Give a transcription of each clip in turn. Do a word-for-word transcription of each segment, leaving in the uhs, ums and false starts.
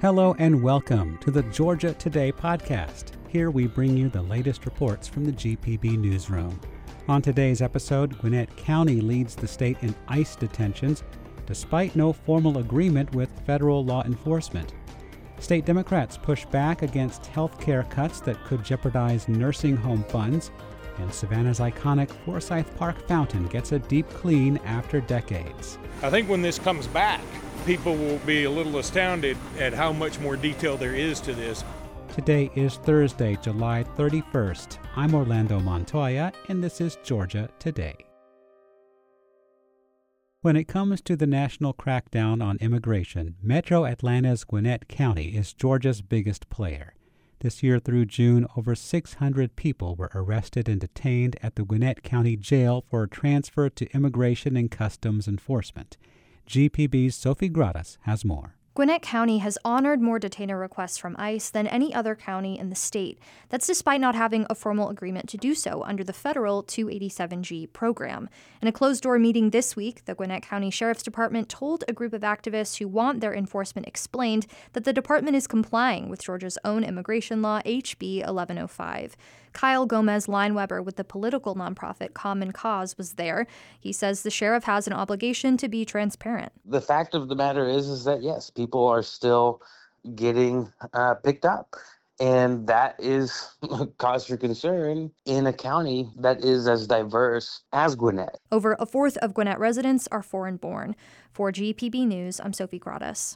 Hello and welcome to the Georgia Today podcast. Here we bring you the latest reports from the G P B newsroom. On today's episode, Gwinnett County leads the state in ICE detentions despite no formal agreement with federal law enforcement. State Democrats push back against health care cuts that could jeopardize nursing home funds, and Savannah's iconic Forsyth Park fountain gets a deep clean after decades. I think when this comes back, people will be a little astounded at how much more detail there is to this. Today is Thursday, July thirty-first. I'm Orlando Montoya, and this is Georgia Today. When it comes to the national crackdown on immigration, Metro Atlanta's Gwinnett County is Georgia's biggest player. This year through June, over six hundred people were arrested and detained at the Gwinnett County Jail for transfer to Immigration and Customs Enforcement. G P B's Sophie Gradas has more. Gwinnett County has honored more detainer requests from ICE than any other county in the state. That's despite not having a formal agreement to do so under the federal two eighty-seven G program. In a closed-door meeting this week, the Gwinnett County Sheriff's Department told a group of activists who want their enforcement explained that the department is complying with Georgia's own immigration law, H B eleven oh five. Kyle Gomez Lineweber with the political nonprofit Common Cause was there. He says the sheriff has an obligation to be transparent. The fact of the matter is, is that yes, people are still getting uh, picked up. And that is a cause for concern in a county that is as diverse as Gwinnett. Over a fourth of Gwinnett residents are foreign-born. For G P B News, I'm Sophie Gradas.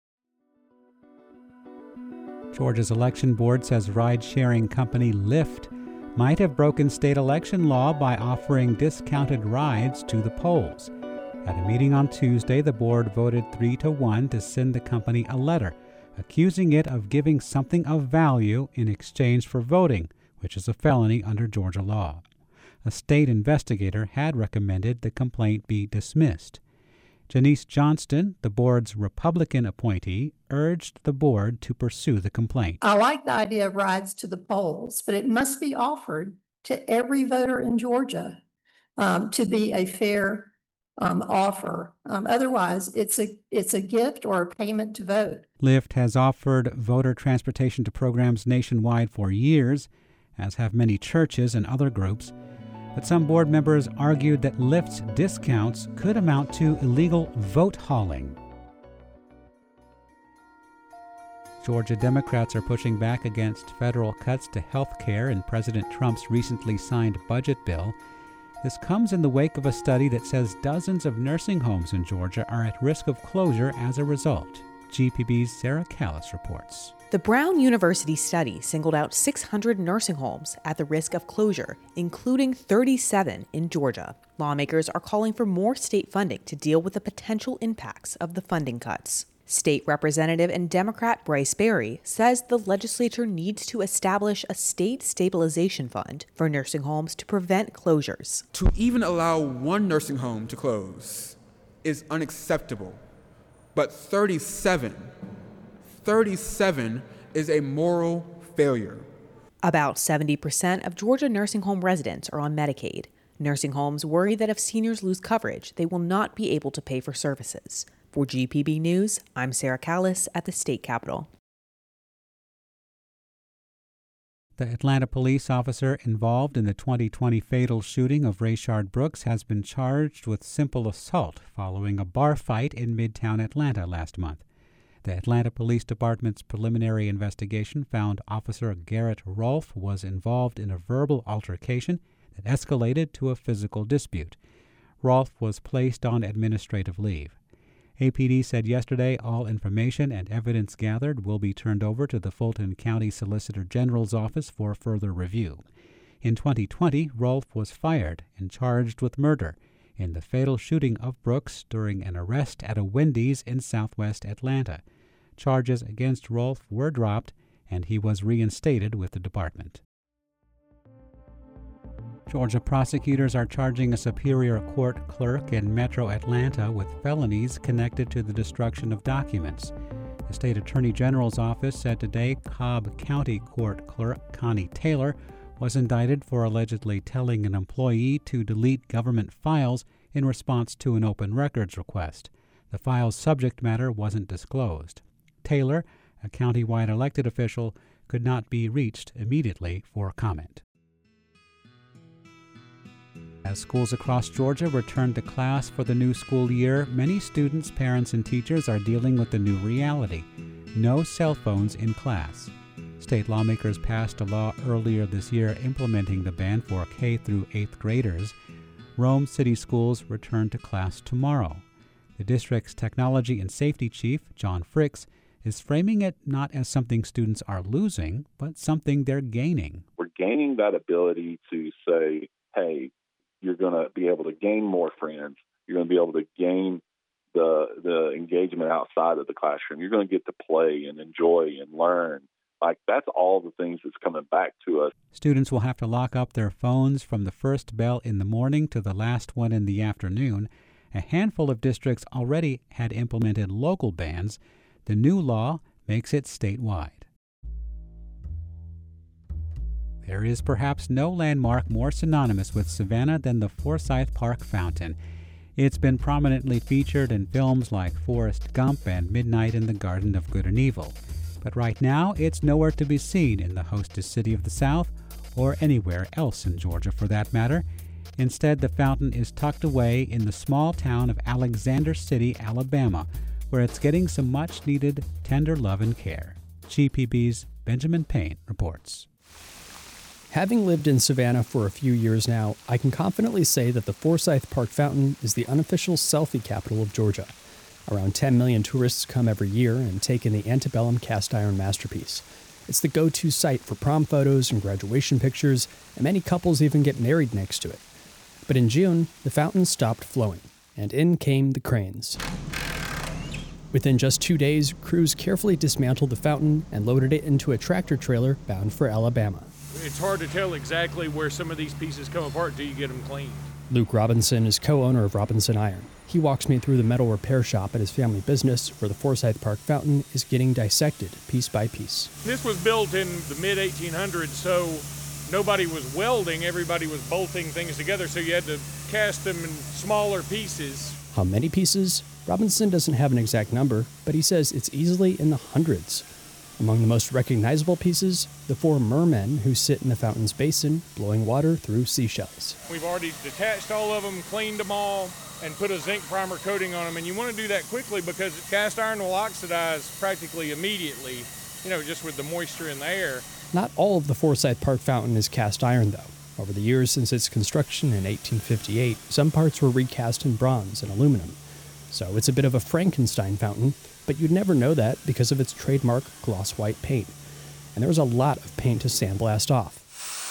Georgia's election board says ride-sharing company Lyft might have broken state election law by offering discounted rides to the polls. At a meeting on Tuesday, the board voted three to one to send the company a letter accusing it of giving something of value in exchange for voting, which is a felony under Georgia law. A state investigator had recommended the complaint be dismissed. Janice Johnston, the board's Republican appointee, urged the board to pursue the complaint. I like the idea of rides to the polls, but it must be offered to every voter in Georgia um, to be a fair um, offer. Um, otherwise, it's a it's a gift or a payment to vote. Lyft has offered voter transportation to programs nationwide for years, as have many churches and other groups. But some board members argued that Lyft's discounts could amount to illegal vote hauling. Georgia Democrats are pushing back against federal cuts to health care in President Trump's recently signed budget bill. This comes in the wake of a study that says dozens of nursing homes in Georgia are at risk of closure as a result. G P B's Sarah Callis reports. The Brown University study singled out six hundred nursing homes at the risk of closure, including thirty-seven in Georgia. Lawmakers are calling for more state funding to deal with the potential impacts of the funding cuts. State Representative and Democrat Bryce Berry says the legislature needs to establish a state stabilization fund for nursing homes to prevent closures. To even allow one nursing home to close is unacceptable, but thirty-seven thirty-seven is a moral failure. About seventy percent of Georgia nursing home residents are on Medicaid. Nursing homes worry that if seniors lose coverage, they will not be able to pay for services. For G P B News, I'm Sarah Callis at the state capitol. The Atlanta police officer involved in the twenty twenty fatal shooting of Rayshard Brooks has been charged with simple assault following a bar fight in Midtown Atlanta last month. The Atlanta Police Department's preliminary investigation found Officer Garrett Rolfe was involved in a verbal altercation that escalated to a physical dispute. Rolfe was placed on administrative leave. A P D said yesterday all information and evidence gathered will be turned over to the Fulton County Solicitor General's office for further review. In twenty twenty, Rolfe was fired and charged with murder in the fatal shooting of Brooks during an arrest at a Wendy's in southwest Atlanta. Charges against Rolfe were dropped, and he was reinstated with the department. Georgia prosecutors are charging a Superior Court clerk in Metro Atlanta with felonies connected to the destruction of documents. The state attorney general's office said today Cobb County Court clerk Connie Taylor was indicted for allegedly telling an employee to delete government files in response to an open records request. The file's subject matter wasn't disclosed. Taylor, A county-wide elected official could not be reached immediately for comment. As schools across Georgia return to class for the new school year, many students, parents, and teachers are dealing with the new reality: no cell phones in class. State lawmakers passed a law earlier this year implementing the ban for K through eighth graders. Rome City Schools return to class tomorrow. The district's technology and safety chief, John Fricks, is framing it not as something students are losing, but something they're gaining. We're gaining that ability to say, hey, you're going to be able to gain more friends. You're going to be able to gain the the engagement outside of the classroom. You're going to get to play and enjoy and learn. Like, that's all the things that's coming back to us. Students will have to lock up their phones from the first bell in the morning to the last one in the afternoon. A handful of districts already had implemented local bans. The new law makes it statewide. There is perhaps no landmark more synonymous with Savannah than the Forsyth Park Fountain. It's been prominently featured in films like Forrest Gump and Midnight in the Garden of Good and Evil. But right now, it's nowhere to be seen in the hostess city of the South, or anywhere else in Georgia for that matter. Instead, the fountain is tucked away in the small town of Alexander City, Alabama, where it's getting some much-needed tender love and care. G P B's Benjamin Payne reports. Having lived in Savannah for a few years now, I can confidently say that the Forsyth Park Fountain is the unofficial selfie capital of Georgia. Around ten million tourists come every year and take in the antebellum cast iron masterpiece. It's the go-to site for prom photos and graduation pictures, and many couples even get married next to it. But in June, the fountain stopped flowing, and in came the cranes. Within just two days, crews carefully dismantled the fountain and loaded it into a tractor trailer bound for Alabama. It's hard to tell exactly where some of these pieces come apart until you get them cleaned. Luke Robinson is co-owner of Robinson Iron. He walks me through the metal repair shop at his family business where the Forsyth Park Fountain is getting dissected piece by piece. This was built in the mid eighteen hundreds, so nobody was welding, everybody was bolting things together, so you had to cast them in smaller pieces. How many pieces? Robinson doesn't have an exact number, but he says it's easily in the hundreds. Among the most recognizable pieces, the four mermen who sit in the fountain's basin, blowing water through seashells. We've already detached all of them, cleaned them all, and put a zinc primer coating on them. And you want to do that quickly because cast iron will oxidize practically immediately, you know, just with the moisture in the air. Not all of the Forsyth Park Fountain is cast iron, though. Over the years since its construction in eighteen fifty-eight, some parts were recast in bronze and aluminum. So it's a bit of a Frankenstein fountain, but you'd never know that because of its trademark gloss white paint. And there was a lot of paint to sandblast off.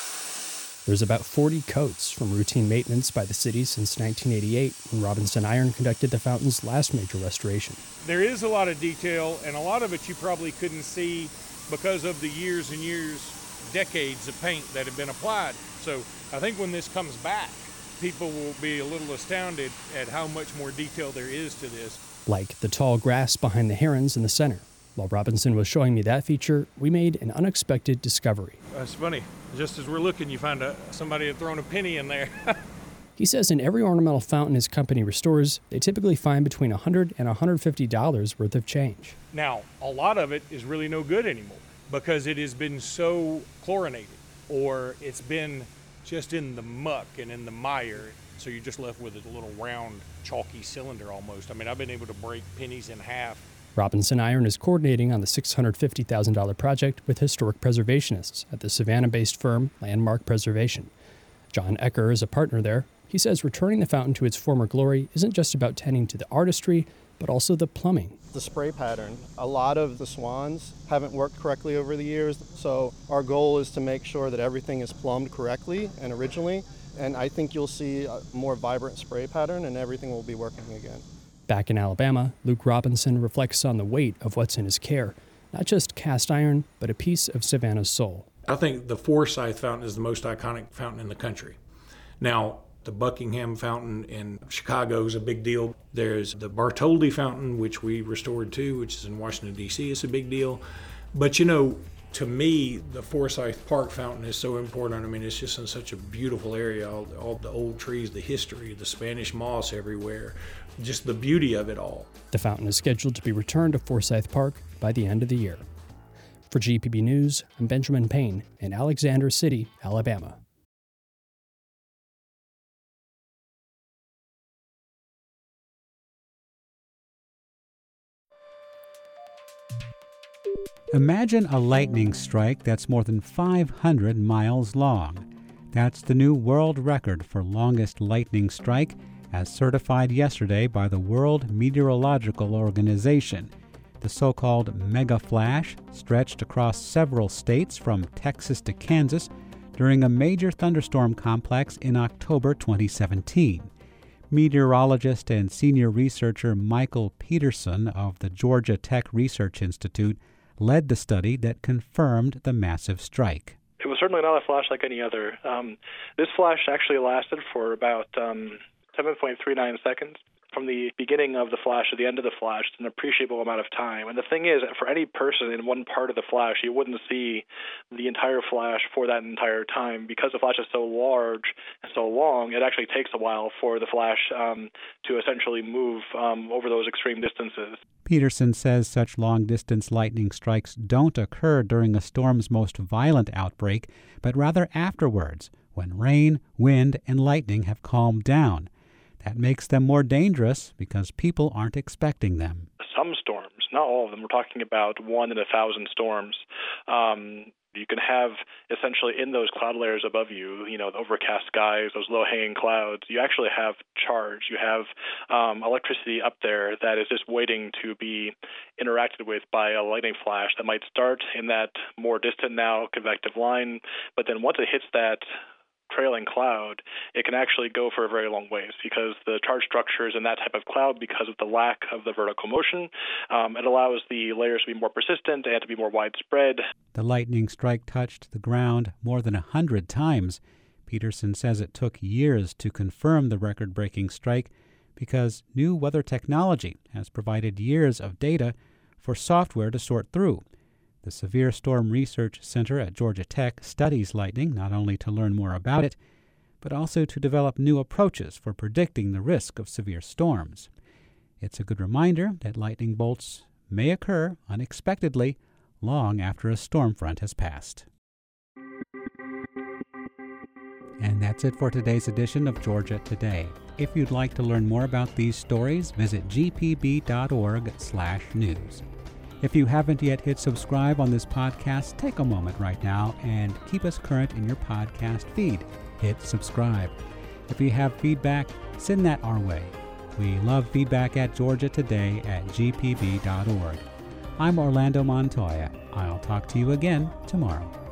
There's about forty coats from routine maintenance by the city since nineteen eighty-eight, when Robinson Iron conducted the fountain's last major restoration. There is a lot of detail, and a lot of it you probably couldn't see because of the years and years, decades of paint that have been applied. So I think when this comes back, people will be a little astounded at how much more detail there is to this. Like the tall grass behind the herons in the center. While Robinson was showing me that feature, we made an unexpected discovery. That's funny. Just as we're looking, you find a, somebody had thrown a penny in there. He says in every ornamental fountain his company restores, they typically find between one hundred dollars and one hundred fifty dollars worth of change. Now, a lot of it is really no good anymore because it has been so chlorinated, or it's been just in the muck and in the mire, so you're just left with a little round, chalky cylinder almost. I mean, I've been able to break pennies in half. Robinson Iron is coordinating on the six hundred fifty thousand dollars project with historic preservationists at the Savannah-based firm Landmark Preservation. John Ecker is a partner there. He says returning the fountain to its former glory isn't just about tending to the artistry, but also the plumbing. The spray pattern. A lot of the swans haven't worked correctly over the years, so our goal is to make sure that everything is plumbed correctly and originally, and I think you'll see a more vibrant spray pattern and everything will be working again. Back in Alabama, Luke Robinson reflects on the weight of what's in his care. Not just cast iron, but a piece of Savannah's soul. I think the Forsyth Fountain is the most iconic fountain in the country. Now, the Buckingham Fountain in Chicago is a big deal. There's the Bartholdi Fountain, which we restored too, which is in Washington, D C. It's a big deal. But, you know, to me, the Forsyth Park Fountain is so important. I mean, it's just in such a beautiful area. All, all the old trees, the history, the Spanish moss everywhere, just the beauty of it all. The fountain is scheduled to be returned to Forsyth Park by the end of the year. For G P B News, I'm Benjamin Payne in Alexander City, Alabama. Imagine a lightning strike that's more than five hundred miles long. That's the new world record for longest lightning strike, as certified yesterday by the World Meteorological Organization. The so-called mega flash stretched across several states from Texas to Kansas during a major thunderstorm complex in October twenty seventeen. Meteorologist and senior researcher Michael Peterson of the Georgia Tech Research Institute led the study that confirmed the massive strike. It was certainly not a flash like any other. Um, this flash actually lasted for about um, seven point three nine seconds. From the beginning of the flash to the end of the flash, it's an appreciable amount of time. And the thing is, for any person in one part of the flash, you wouldn't see the entire flash for that entire time. Because the flash is so large and so long, it actually takes a while for the flash um, to essentially move um, over those extreme distances. Peterson says such long-distance lightning strikes don't occur during a storm's most violent outbreak, but rather afterwards, when rain, wind, and lightning have calmed down. That makes them more dangerous because people aren't expecting them. Some storms, not all of them. We're talking about one in a thousand storms. Um, you can have essentially in those cloud layers above you, you know, the overcast skies, those low-hanging clouds, you actually have charge. You have um, electricity up there that is just waiting to be interacted with by a lightning flash that might start in that more distant now convective line, but then once it hits that trailing cloud, it can actually go for a very long ways because the charge structures in that type of cloud, because of the lack of the vertical motion, um, it allows the layers to be more persistent and to be more widespread. The lightning strike touched the ground more than a hundred times. Peterson says it took years to confirm the record-breaking strike because new weather technology has provided years of data for software to sort through. The Severe Storm Research Center at Georgia Tech studies lightning not only to learn more about it, but also to develop new approaches for predicting the risk of severe storms. It's a good reminder that lightning bolts may occur unexpectedly long after a storm front has passed. And that's it for today's edition of Georgia Today. If you'd like to learn more about these stories, visit g p b dot org slash news. If you haven't yet hit subscribe on this podcast, take a moment right now and keep us current in your podcast feed. Hit subscribe. If you have feedback, send that our way. We love feedback at Georgia Today at g p b dot org. I'm Orlando Montoya. I'll talk to you again tomorrow.